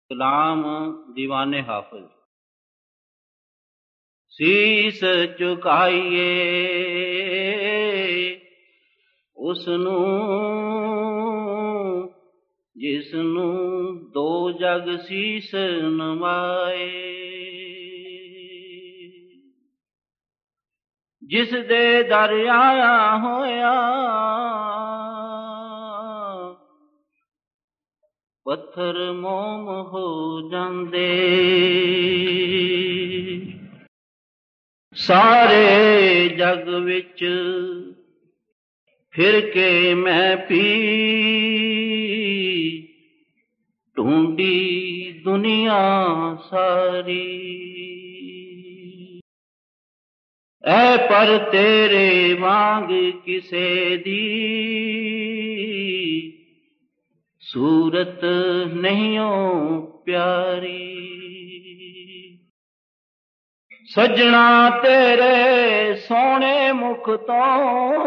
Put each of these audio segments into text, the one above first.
कलाम दीवाने हाफिज। ਸੀਸ ਝੁਕਾਈਏ ਉਸਨੂੰ ਜਿਸਨੂੰ ਦੋ ਜਗ ਸੀਸ ਨਵਾਏ, ਜਿਸ ਦੇ ਦਰ ਆਇਆ ਹੋਇਆ ਪੱਥਰ ਮੋਮ ਹੋ ਜਾਂਦੇ। ਸਾਰੇ ਜਗ ਵਿੱਚ ਫਿਰ ਕੇ ਮੈਂ ਪੀ ਢੂੰਡੀ ਦੁਨੀਆ ਸਾਰੀ, ਐ ਪਰ ਤੇਰੇ ਵਾਂਗ ਕਿਸੇ ਦੀ ਸੂਰਤ ਨਹੀਂਓ ਪਿਆਰੀ। ਸੱਜਣਾ ਤੇਰੇ ਸੋਹਣੇ ਮੁਖ ਤੋਂ,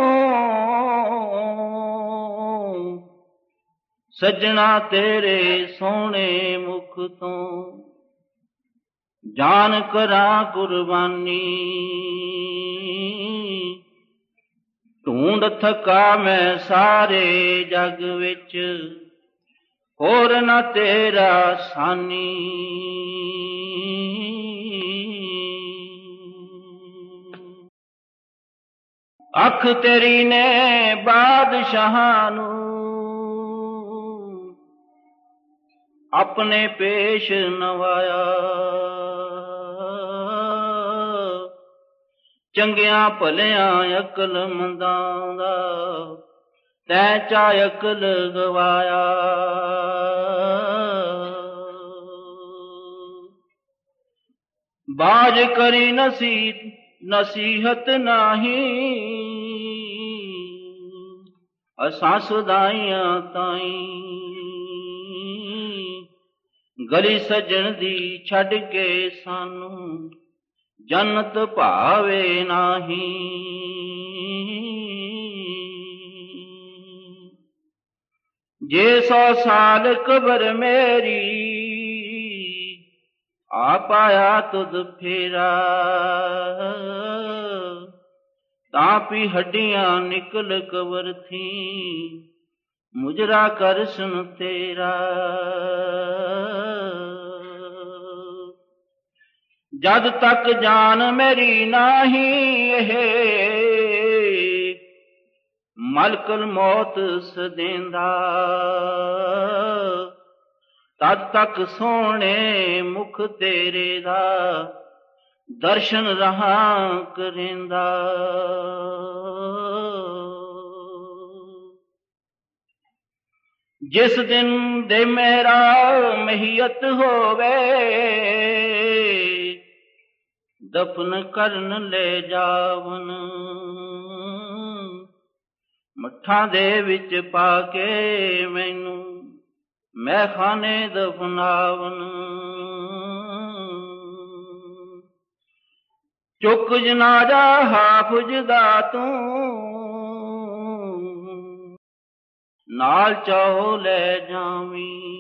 ਸੱਜਣਾ ਤੇਰੇ ਸੋਹਣੇ ਮੁਖ ਤੋਂ ਜਾਨ ਕਰਾਂ ਕੁਰਬਾਨੀ। ਢੂੰਡ ਥਕਾ ਮੈਂ ਸਾਰੇ ਜਗ ਵਿੱਚ ਹੋਰ ਨਾ ਤੇਰਾ ਸਾਨੀ। ਅੱਖ ਤੇਰੀ ਨੇ ਬਾਦਸ਼ਾਹਾਂ ਨੂੰ ਆਪਣੇ ਪੇਸ਼ ਨਵਾਇਆ, ਚੰਗਿਆਂ ਭਲਿਆਂ ਅਕਲਮੰਦਾਂ ਦਾ ਤੈਂ ਚਾ ਅਕਲ ਗਵਾਇਆ। ਬਾਜ ਕਰੀ ਨਸੀਹਤ ਨਹੀਂ ਅਸਾਂ ਸੁਦਾਈਆਂ ਤਾਈਂ, ਗਲੀ ਸੱਜਣ ਦੀ ਛੱਡ ਕੇ ਸਾਨੂੰ ਜੰਨਤ ਭਾਵੇ ਨਹੀਂ। ਜੇ 100 ਸਾਲ ਕਬਰ ਮੇਰੀ ਆ ਪਾਇਆ ਤੁਧ ਫੇਰਾ, ਤਾਂ ਪੀ ਹੱਡੀਆਂ ਨਿਕਲ ਕਬਰ ਥੀ ਮੁਜਰਾ ਕਰ ਸੁਨ ਤੇਰਾ। ਜਦ ਤੱਕ ਜਾਨ ਮੇਰੀ ਨਾਹੀਂ ਇਹ ਮਲਕਲ ਮੌਤ ਸਦੇਂਦਾ, ਤਦ ਤੱਕ ਸੋਹਣੇ ਮੁਖ ਤੇਰੇ ਦਾ ਦਰਸ਼ਨ ਰਹਾ ਕਰੇਂਦਾ। ਜਿਸ ਦਿਨ ਦੇ ਮੇਰਾ ਮਹੀਅਤ ਹੋਵੇ ਦਫਨ ਕਰਨ ਲੈ ਜਾਵਨ, ਮੱਠਾਂ ਦੇ ਵਿੱਚ ਪਾ ਕੇ ਮੈਨੂੰ ਮੈਖਾਨੇ ਦਫਨਾਵਨ। ਚੁੱਕ ਜਨਾਜ਼ਾ ਹਾਫਿਜ਼ ਦਾ ਤੂੰ ਨਾਲ ਚਾਹੋ ਲੈ ਜਾਵੀਂ,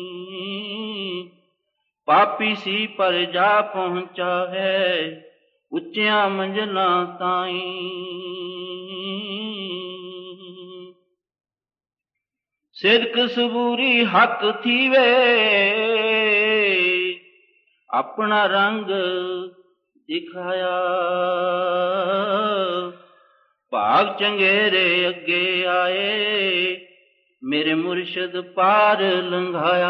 ਪਾਪੀ ਸੀ ਪਰ ਜਾ ਪਹੁੰਚਾ ਹੈ ਉੱਚੀਆਂ ਮੰਜ਼ਲਾਂ ਤਾਈਂ। ਸਿਦਕ ਸਬੂਰੀ ਹੱਕ ਥੀਵੇ ਆਪਣਾ ਰੰਗ ਦਿਖਾਇਆ, ਭਾਗ ਚੰਗੇਰੇ ਅੱਗੇ ਆਏ ਮੇਰੇ ਮੁਰਸ਼ਦ ਪਾਰ ਲੰਘਾਇਆ।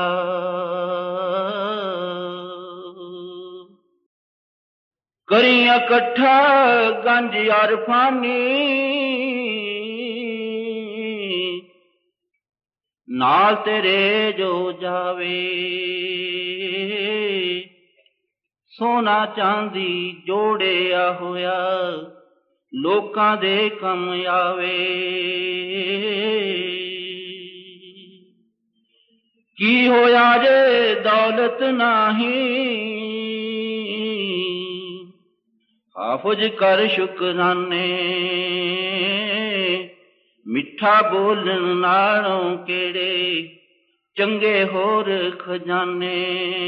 ਕਰੀ ਇਕੱਠਾ ਗੰਜ ਅਰਫਾਨੀ ਨਾਲ ਤੇਰੇ ਜੋ ਜਾਵੇ, ਸੋਨਾ ਚਾਂਦੀ ਜੋੜਿਆ ਹੋਇਆ ਲੋਕਾਂ ਦੇ ਕੰਮ ਆਵੇ। ਕੀ ਹੋਇਆ ਜੇ ਦੌਲਤ ਨਹੀਂ ਹਾਫਿਜ਼ ਕਰ ਸ਼ੁਕਰਾਨੇ, ਮਿੱਠਾ ਬੋਲਣ ਨਾਲੋਂ ਕਿਹੜੇ ਚੰਗੇ ਹੋਰ ਖਜ਼ਾਨੇ।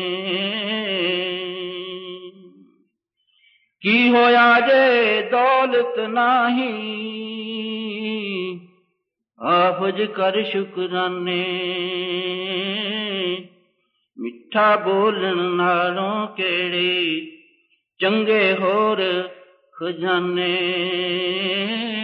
ਕੀ ਹੋਇਆ ਜੇ ਦੌਲਤ ਨਾਹੀਂ, ਆਫਜ ਕਰ ਸ਼ੁਕਰਾਨੇ। ਮਿੱਠਾ ਬੋਲਣ ਨਾਲੋਂ ਕਿਹੜੇ ਚੰਗੇ ਹੋਰ ਖਜ਼ਾਨੇ।